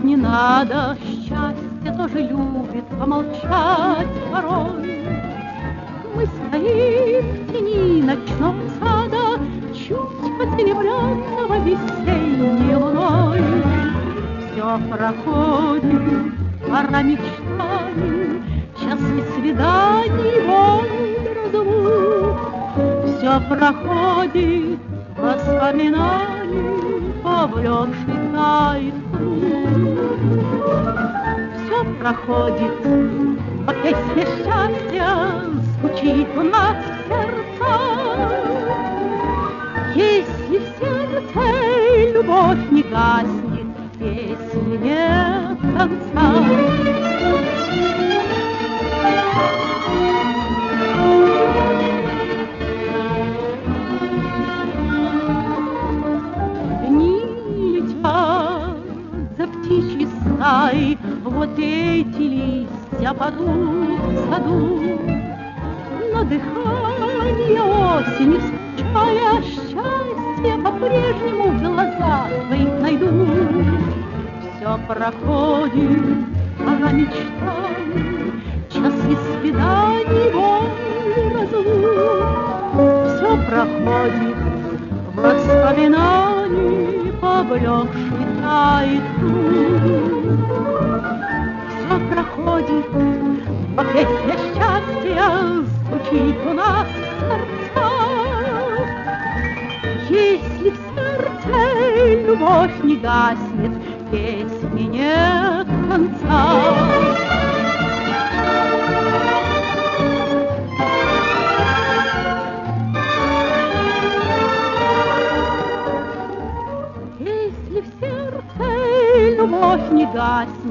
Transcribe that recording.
не надо, счастье тоже любит помолчать порой. Мы стоим в тени ночного сада, чуть посеребренного весенней луной. Все проходит, пора мечтаний, час и свиданий бодро звук. Все проходит, воспоминаний поблекший тает круг. Все проходит, но песня счастья звучит у нас в сердцах. Если в сердце любовь не гаснет, песни нет конца. Дни летят за птичьей стаей, вот эти листья падут в саду. Но дыхание осени, встречая счастье, по-прежнему в глазах твоих найду. Все проходит, пора мечтаний, час и свиданий, боль, разлук. Все проходит, воспоминаний поблекший тает круг. Все проходит, но песня счастья звучит у нас в сердцах. Если в сердце любовь не гаснет, песни нет конца. Если в сердце любовь не гаснет,